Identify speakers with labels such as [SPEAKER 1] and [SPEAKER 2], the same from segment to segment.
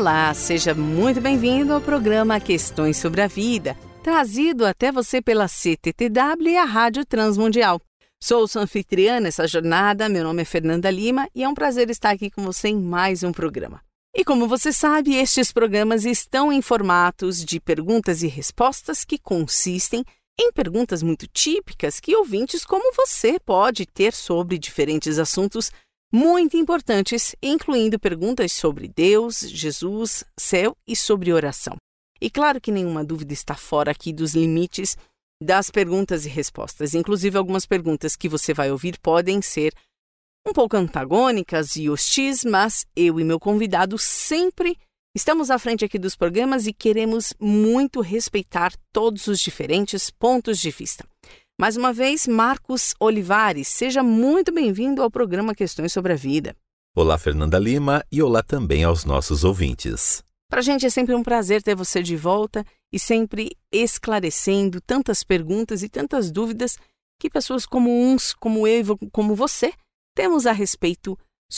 [SPEAKER 1] Olá, seja muito bem-vindo ao programa Questões sobre a Vida, trazido até você pela CTTW e a Rádio Transmundial. Sou sua anfitriã nessa jornada, meu nome é Fernanda Lima e é um prazer estar aqui com você em mais um programa. E como você sabe, estes programas estão em formatos de perguntas e respostas que consistem em perguntas muito típicas que ouvintes como você pode ter sobre diferentes assuntos muito importantes, incluindo perguntas sobre Deus, Jesus, céu e sobre oração. E claro que nenhuma dúvida está fora aqui dos limites das perguntas e respostas. Inclusive, algumas perguntas que você vai ouvir podem ser um pouco antagônicas e hostis, mas eu e meu convidado sempre estamos à frente aqui dos programas e queremos muito respeitar todos os diferentes pontos de vista. Mais uma vez, Marcos Olivares, seja muito bem-vindo ao programa Questões sobre a Vida.
[SPEAKER 2] Olá, Fernanda Lima, e olá também aos nossos ouvintes.
[SPEAKER 1] Para a gente é sempre um prazer ter você de volta e sempre esclarecendo tantas perguntas e tantas dúvidas que pessoas comuns, como eu e como você, temos a respeito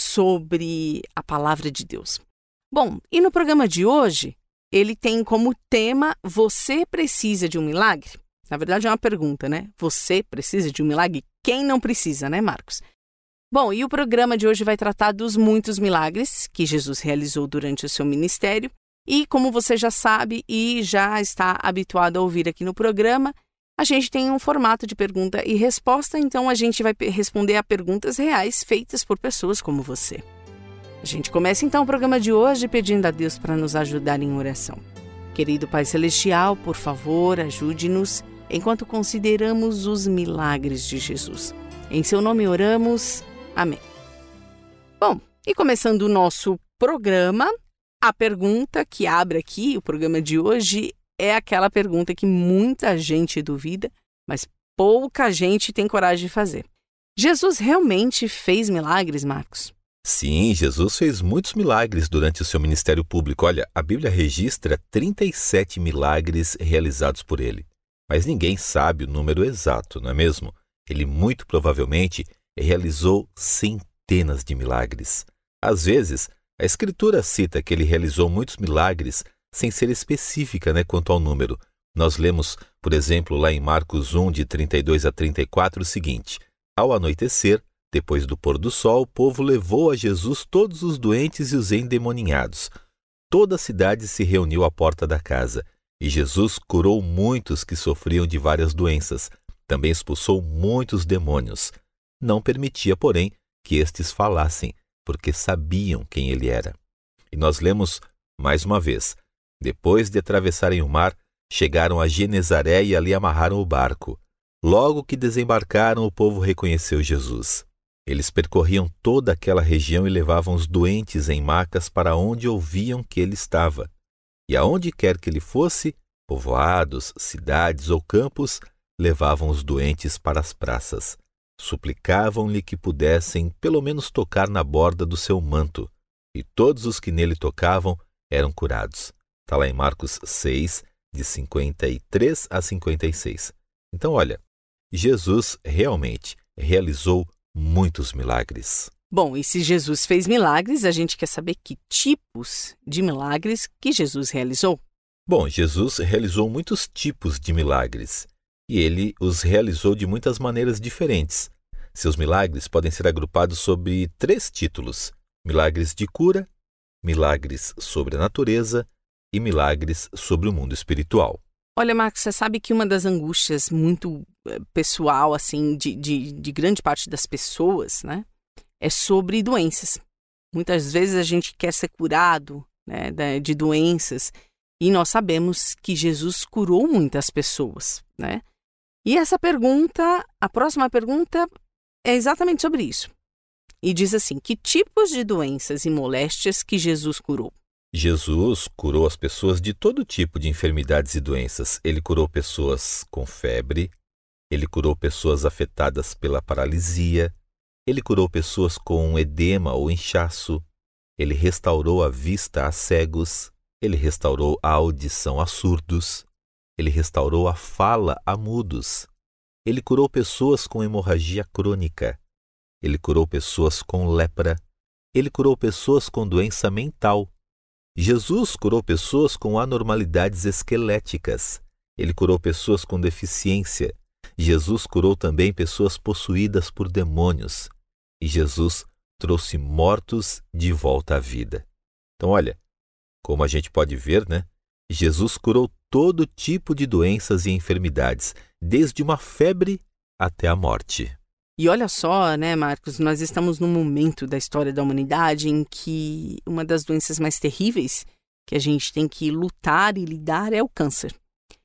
[SPEAKER 1] sobre a palavra de Deus. Bom, e no programa de hoje, ele tem como tema Você precisa de um milagre? Na verdade é uma pergunta, né? Você precisa de um milagre? Quem não precisa, né, Marcos? Bom, e o programa de hoje vai tratar dos muitos milagres que Jesus realizou durante o seu ministério. E como você já sabe e já está habituado a ouvir aqui no programa, a gente tem um formato de pergunta e resposta, então a gente vai responder a perguntas reais feitas por pessoas como você. A gente começa então o programa de hoje pedindo a Deus para nos ajudar em oração. Querido Pai Celestial, por favor, ajude-nos enquanto consideramos os milagres de Jesus. Em seu nome oramos. Amém. Bom, e começando o nosso programa, a pergunta que abre aqui o programa de hoje é aquela pergunta que muita gente duvida, mas pouca gente tem coragem de fazer. Jesus realmente fez milagres, Marcos?
[SPEAKER 2] Sim, Jesus fez muitos milagres durante o seu ministério público. Olha, a Bíblia registra 37 milagres realizados por ele. Mas ninguém sabe o número exato, não é mesmo? Ele muito provavelmente realizou centenas de milagres. Às vezes, a Escritura cita que ele realizou muitos milagres sem ser específica, quanto ao número. Nós lemos, por exemplo, lá em Marcos 1, de 32 a 34, o seguinte: Ao anoitecer, depois do pôr do sol, o povo levou a Jesus todos os doentes e os endemoninhados. Toda a cidade se reuniu à porta da casa, e Jesus curou muitos que sofriam de várias doenças. Também expulsou muitos demônios. Não permitia, porém, que estes falassem, porque sabiam quem ele era. E nós lemos mais uma vez: Depois de atravessarem o mar, chegaram a Genezaré e ali amarraram o barco. Logo que desembarcaram, o povo reconheceu Jesus. Eles percorriam toda aquela região e levavam os doentes em macas para onde ouviam que ele estava. E aonde quer que ele fosse, povoados, cidades ou campos, levavam os doentes para as praças. Suplicavam-lhe que pudessem pelo menos tocar na borda do seu manto, e todos os que nele tocavam eram curados. Está lá em Marcos 6, de 53 a 56. Então, olha, Jesus realmente realizou muitos milagres.
[SPEAKER 1] Bom, e se Jesus fez milagres, a gente quer saber que tipos de milagres que Jesus realizou.
[SPEAKER 2] Bom, Jesus realizou muitos tipos de milagres, e ele os realizou de muitas maneiras diferentes. Seus milagres podem ser agrupados sob 3 títulos: milagres de cura, milagres sobre a natureza e milagres sobre o mundo espiritual.
[SPEAKER 1] Olha, Marcos, você sabe que uma das angústias muito pessoal, assim, de grande parte das pessoas, é sobre doenças. Muitas vezes a gente quer ser curado, de doenças, e nós sabemos que Jesus curou muitas pessoas, E essa pergunta, a próxima pergunta, é exatamente sobre isso. E diz assim: que tipos de doenças e moléstias que Jesus curou?
[SPEAKER 2] Jesus curou as pessoas de todo tipo de enfermidades e doenças. Ele curou pessoas com febre, ele curou pessoas afetadas pela paralisia, ele curou pessoas com edema ou inchaço, ele restaurou a vista a cegos, ele restaurou a audição a surdos, ele restaurou a fala a mudos, ele curou pessoas com hemorragia crônica, ele curou pessoas com lepra, ele curou pessoas com doença mental, Jesus curou pessoas com anormalidades esqueléticas. Ele curou pessoas com deficiência. Jesus curou também pessoas possuídas por demônios. E Jesus trouxe mortos de volta à vida. Então, olha, como a gente pode ver, né? Jesus curou todo tipo de doenças e enfermidades, desde uma febre até a morte.
[SPEAKER 1] E olha só, né, Marcos, nós estamos num momento da história da humanidade em que uma das doenças mais terríveis que a gente tem que lutar e lidar é o câncer.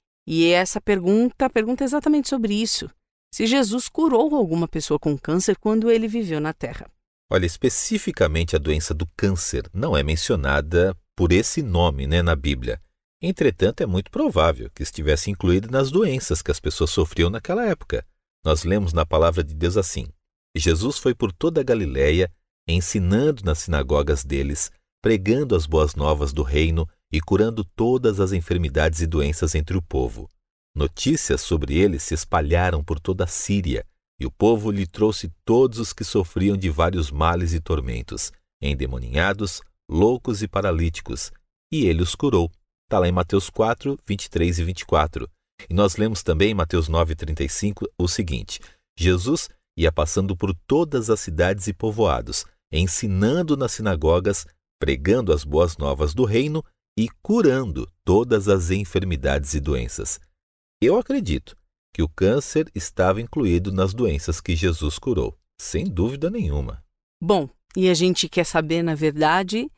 [SPEAKER 1] E essa pergunta é exatamente sobre isso. Se Jesus curou alguma pessoa com câncer quando ele viveu na Terra.
[SPEAKER 2] Olha, especificamente a doença do câncer não é mencionada por esse nome, né, na Bíblia. Entretanto, é muito provável que estivesse incluída nas doenças que as pessoas sofriam naquela época. Nós lemos na palavra de Deus assim: Jesus foi por toda a Galiléia, ensinando nas sinagogas deles, pregando as boas novas do reino e curando todas as enfermidades e doenças entre o povo. Notícias sobre ele se espalharam por toda a Síria, e o povo lhe trouxe todos os que sofriam de vários males e tormentos, endemoninhados, loucos e paralíticos, e ele os curou. Está lá em Mateus 4, 23 e 24. E nós lemos também em Mateus 9, 35 o seguinte: Jesus ia passando por todas as cidades e povoados, ensinando nas sinagogas, pregando as boas novas do reino e curando todas as enfermidades e doenças. Eu acredito que o câncer estava incluído nas doenças que Jesus curou, sem dúvida nenhuma.
[SPEAKER 1] Bom, e a gente quer saber, na verdade,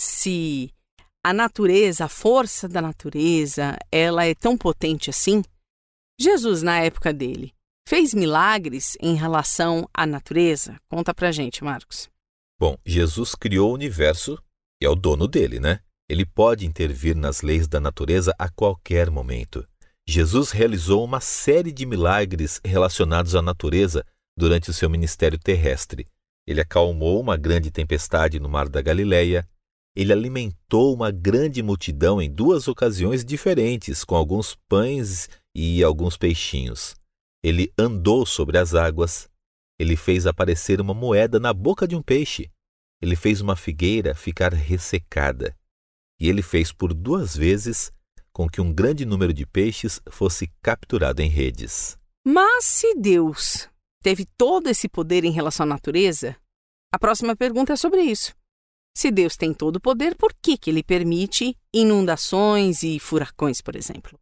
[SPEAKER 1] se a natureza, a força da natureza, ela é tão potente assim? Jesus, na época dele, fez milagres em relação à natureza? Conta pra gente, Marcos.
[SPEAKER 2] Bom, Jesus criou o universo e é o dono dele, né? Ele pode intervir nas leis da natureza a qualquer momento. Jesus realizou uma série de milagres relacionados à natureza durante o seu ministério terrestre. Ele acalmou uma grande tempestade no mar da Galileia. Ele alimentou uma grande multidão em 2 ocasiões diferentes, com alguns pães e alguns peixinhos. Ele andou sobre as águas. Ele fez aparecer uma moeda na boca de um peixe. Ele fez uma figueira ficar ressecada. E ele fez por 2 vezes com que um grande número de peixes fosse capturado em redes.
[SPEAKER 1] Mas se Deus teve todo esse poder em relação à natureza, a próxima pergunta é sobre isso. Se Deus tem todo o poder, por que ele permite inundações e furacões, por exemplo?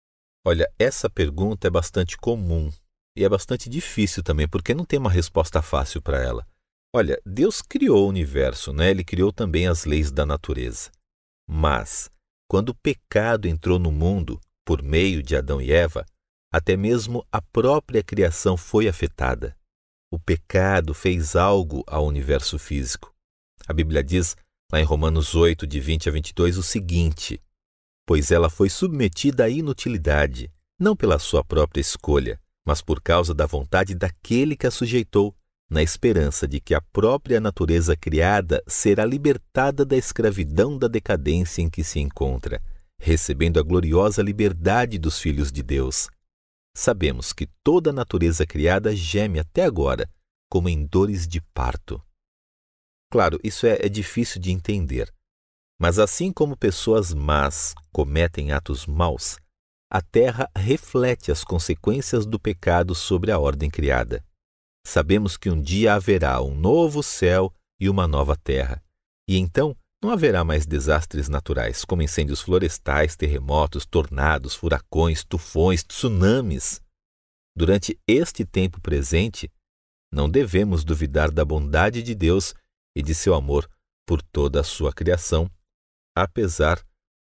[SPEAKER 2] Olha, essa pergunta é bastante comum e é bastante difícil também, porque não tem uma resposta fácil para ela. Olha, Deus criou o universo, né? Ele criou também as leis da natureza. Mas, quando o pecado entrou no mundo, por meio de Adão e Eva, até mesmo a própria criação foi afetada. O pecado fez algo ao universo físico. A Bíblia diz, lá em Romanos 8, de 20 a 22, o seguinte: pois ela foi submetida à inutilidade, não pela sua própria escolha, mas por causa da vontade daquele que a sujeitou, na esperança de que a própria natureza criada será libertada da escravidão da decadência em que se encontra, recebendo a gloriosa liberdade dos filhos de Deus. Sabemos que toda a natureza criada geme até agora, como em dores de parto. Claro, isso é difícil de entender, mas assim como pessoas más cometem atos maus, a terra reflete as consequências do pecado sobre a ordem criada. Sabemos que um dia haverá um novo céu e uma nova terra, e então não haverá mais desastres naturais, como incêndios florestais, terremotos, tornados, furacões, tufões, tsunamis. Durante este tempo presente, não devemos duvidar da bondade de Deus e de seu amor por toda a sua criação, apesar,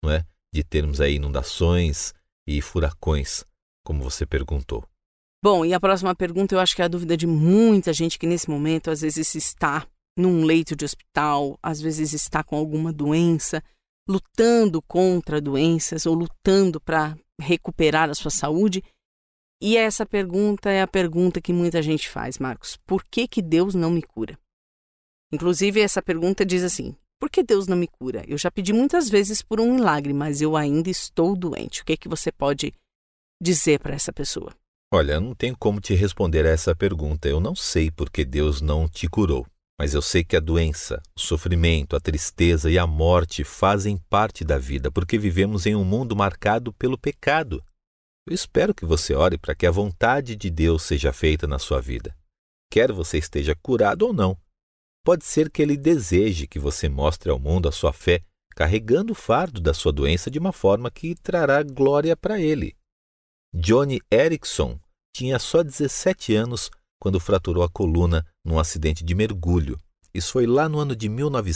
[SPEAKER 2] de termos aí inundações e furacões, como você perguntou.
[SPEAKER 1] Bom, e a próxima pergunta eu acho que é a dúvida de muita gente que nesse momento às vezes está num leito de hospital, às vezes está com alguma doença, lutando contra doenças ou lutando para recuperar a sua saúde. E essa pergunta é a pergunta que muita gente faz, Marcos: por que Deus não me cura? Inclusive, essa pergunta diz assim: por que Deus não me cura? Eu já pedi muitas vezes por um milagre, mas eu ainda estou doente. O que você pode dizer para essa pessoa?
[SPEAKER 2] Olha, eu não tenho como te responder a essa pergunta. Eu não sei por que Deus não te curou. Mas eu sei que a doença, o sofrimento, a tristeza e a morte fazem parte da vida, porque vivemos em um mundo marcado pelo pecado. Eu espero que você ore para que a vontade de Deus seja feita na sua vida. Quer você esteja curado ou não, pode ser que Ele deseje que você mostre ao mundo a sua fé, carregando o fardo da sua doença de uma forma que trará glória para Ele. Johnny Erickson tinha só 17 anos quando fraturou a coluna num acidente de mergulho. Isso foi lá no ano de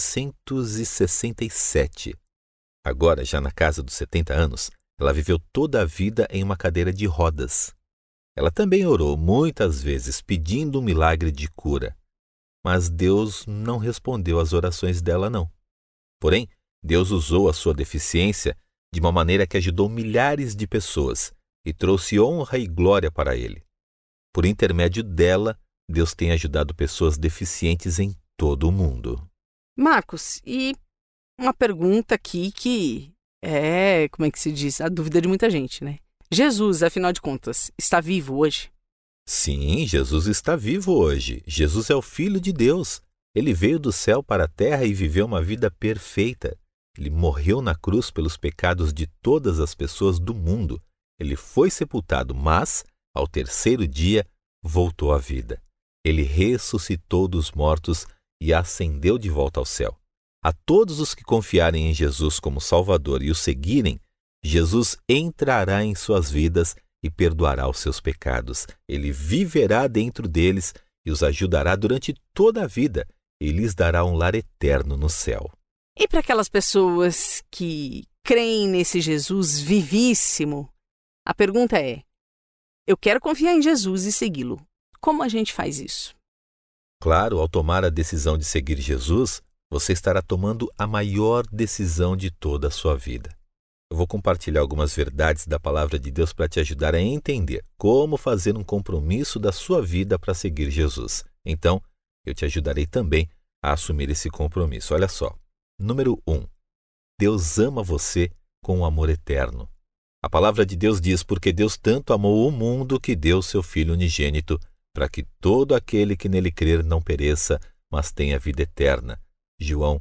[SPEAKER 2] 1967. Agora, já na casa dos 70 anos, ela viveu toda a vida em uma cadeira de rodas. Ela também orou muitas vezes pedindo um milagre de cura. Mas Deus não respondeu às orações dela, não. Porém, Deus usou a sua deficiência de uma maneira que ajudou milhares de pessoas e trouxe honra e glória para Ele. Por intermédio dela, Deus tem ajudado pessoas deficientes em todo o mundo.
[SPEAKER 1] Marcos, e uma pergunta aqui que como é que se diz? A dúvida de muita gente, né? Jesus, afinal de contas, está vivo hoje?
[SPEAKER 2] Sim, Jesus está vivo hoje. Jesus é o Filho de Deus. Ele veio do céu para a terra e viveu uma vida perfeita. Ele morreu na cruz pelos pecados de todas as pessoas do mundo. Ele foi sepultado, mas, ao terceiro dia, voltou à vida. Ele ressuscitou dos mortos e ascendeu de volta ao céu. A todos os que confiarem em Jesus como Salvador e o seguirem, Jesus entrará em suas vidas e perdoará os seus pecados. Ele viverá dentro deles e os ajudará durante toda a vida e lhes dará um lar eterno no céu.
[SPEAKER 1] E para aquelas pessoas que creem nesse Jesus vivíssimo, a pergunta é: eu quero confiar em Jesus e segui-lo. Como a gente faz isso?
[SPEAKER 2] Claro, ao tomar a decisão de seguir Jesus, você estará tomando a maior decisão de toda a sua vida. Eu vou compartilhar algumas verdades da palavra de Deus para te ajudar a entender como fazer um compromisso da sua vida para seguir Jesus. Então, eu te ajudarei também a assumir esse compromisso. Olha só. Número 1. Deus ama você com um amor eterno. A palavra de Deus diz: porque Deus tanto amou o mundo que deu seu Filho unigênito, para que todo aquele que nele crer não pereça, mas tenha vida eterna. João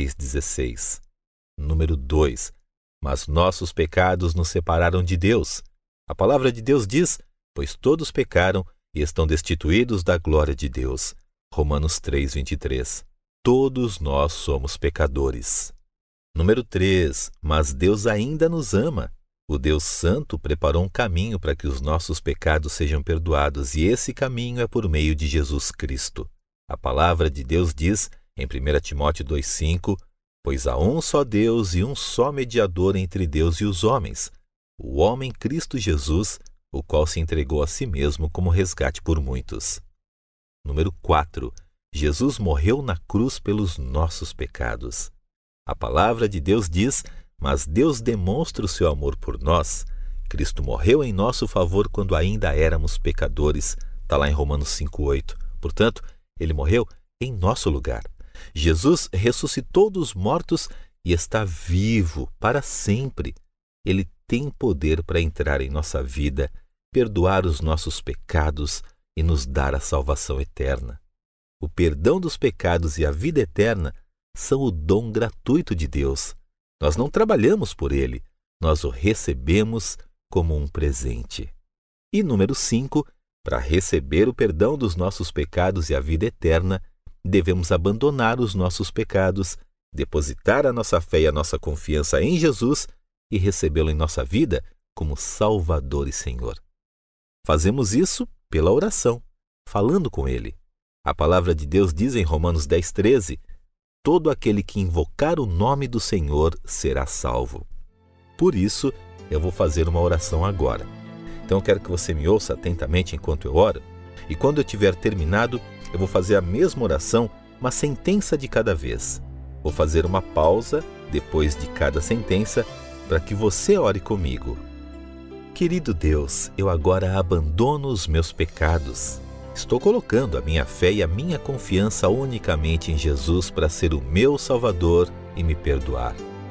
[SPEAKER 2] 3,16. Número 2. Mas nossos pecados nos separaram de Deus. A palavra de Deus diz: pois todos pecaram e estão destituídos da glória de Deus. Romanos 3,23. Todos nós somos pecadores. Número 3. Mas Deus ainda nos ama. O Deus Santo preparou um caminho para que os nossos pecados sejam perdoados, e esse caminho é por meio de Jesus Cristo. A palavra de Deus diz, em 1 Timóteo 2,5, pois há um só Deus e um só mediador entre Deus e os homens, o homem Cristo Jesus, o qual se entregou a si mesmo como resgate por muitos. Número 4. Jesus morreu na cruz pelos nossos pecados. A palavra de Deus diz: mas Deus demonstra o seu amor por nós. Cristo morreu em nosso favor quando ainda éramos pecadores. Está lá em Romanos 5,8. Portanto, Ele morreu em nosso lugar. Jesus ressuscitou dos mortos e está vivo para sempre. Ele tem poder para entrar em nossa vida, perdoar os nossos pecados e nos dar a salvação eterna. O perdão dos pecados e a vida eterna são o dom gratuito de Deus. Nós não trabalhamos por ele, nós o recebemos como um presente. E número 5, para receber o perdão dos nossos pecados e a vida eterna, devemos abandonar os nossos pecados, depositar a nossa fé e a nossa confiança em Jesus e recebê-lo em nossa vida como Salvador e Senhor. Fazemos isso pela oração, falando com Ele. A palavra de Deus diz em Romanos 10,13, todo aquele que invocar o nome do Senhor será salvo. Por isso, eu vou fazer uma oração agora. Então eu quero que você me ouça atentamente enquanto eu oro, e quando eu tiver terminado, eu vou fazer a mesma oração, uma sentença de cada vez. Vou fazer uma pausa depois de cada sentença para que você ore comigo. Querido Deus, eu agora abandono os meus pecados. Estou colocando a minha fé e a minha confiança unicamente em Jesus para ser o meu Salvador e me perdoar.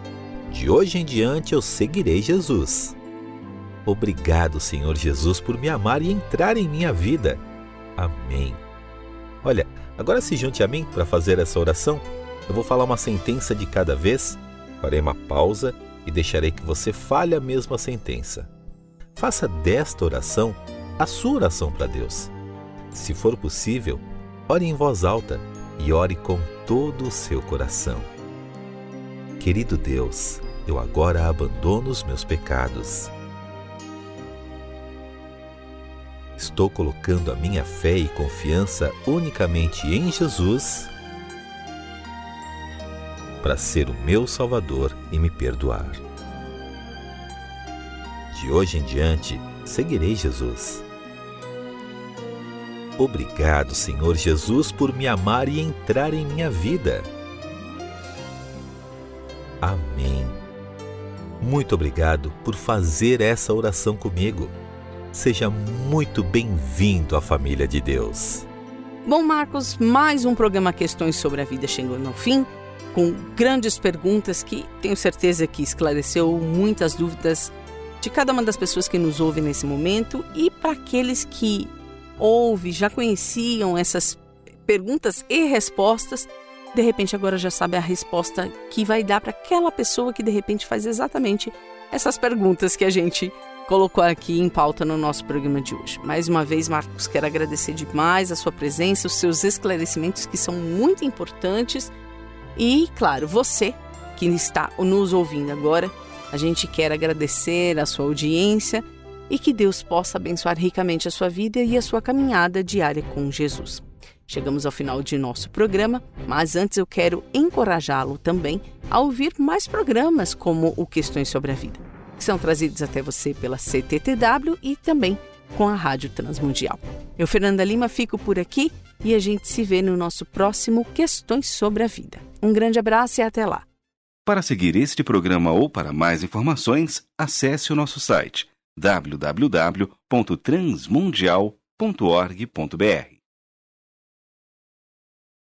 [SPEAKER 2] De hoje em diante eu seguirei Jesus. Obrigado, Senhor Jesus, por me amar e entrar em minha vida. Amém. Olha, Agora se junte a mim para fazer essa oração. Eu vou falar uma sentença de cada vez, farei uma pausa e deixarei que você fale a mesma sentença. Faça desta oração a sua oração para Deus. Se for possível, ore em voz alta e ore com todo o seu coração. Querido Deus, eu agora abandono os meus pecados. Estou colocando a minha fé e confiança unicamente em Jesus para ser o meu Salvador e me perdoar. De hoje em diante, seguirei Jesus. Obrigado, Senhor Jesus, por me amar e entrar em minha vida. Amém. Muito obrigado por fazer essa oração comigo. Seja muito bem-vindo à família de Deus.
[SPEAKER 1] Bom, Marcos, mais um programa Questões sobre a Vida chegando ao fim, com grandes perguntas que tenho certeza que esclareceu muitas dúvidas de cada uma das pessoas que nos ouve nesse momento, e para aqueles que já conheciam essas perguntas e respostas, de repente agora já sabe a resposta que vai dar para aquela pessoa que de repente faz exatamente essas perguntas que a gente colocou aqui em pauta no nosso programa de hoje. Mais uma vez, Marcos, quero agradecer demais a sua presença, os seus esclarecimentos que são muito importantes. E, claro, você que está nos ouvindo agora, a gente quer agradecer a sua audiência e que Deus possa abençoar ricamente a sua vida e a sua caminhada diária com Jesus. Chegamos ao final de nosso programa, mas antes eu quero encorajá-lo também a ouvir mais programas como o Questões sobre a Vida, que são trazidos até você pela CTTW e também com a Rádio Transmundial. Eu, Fernanda Lima, fico por aqui e a gente se vê no nosso próximo Questões sobre a Vida. Um grande abraço e até lá.
[SPEAKER 3] Para seguir este programa ou para mais informações, acesse o nosso site www.transmundial.org.br.